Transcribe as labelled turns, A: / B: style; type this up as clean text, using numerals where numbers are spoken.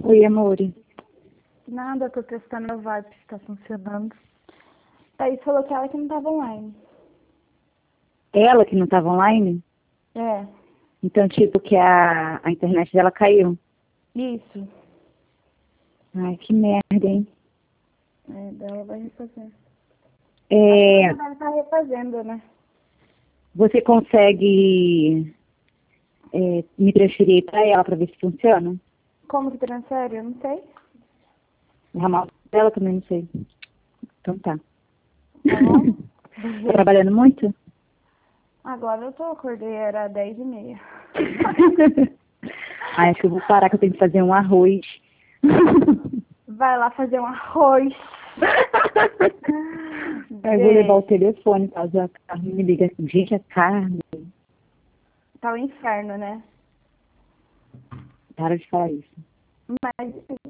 A: Oi, amor.
B: Nada, tô testando meu Vibe se tá funcionando. Thaís falou que ela que não tava online.
A: Ela que não estava online?
B: É,
A: Então, tipo, que a internet dela caiu.
B: isso.
A: Ai, que merda, hein?
B: É, dela vai refazer.
A: É,
B: Ela deve estar refazendo, né?
A: você consegue me transferir para ela para ver se funciona?
B: Como que transfere? Eu não sei.
A: O ramal dela também não sei. Então tá.
B: Tá bom?
A: Tá trabalhando muito?
B: Agora eu acordei, era 10h30.
A: Ai, acho que eu vou parar que eu tenho que fazer um arroz.
B: Vai lá fazer um arroz.
A: Aí eu vou levar o telefone, caso a Carmen me liga assim, gente, a Carmen,
B: Tá um inferno, né?
A: para de falar isso.
B: Mas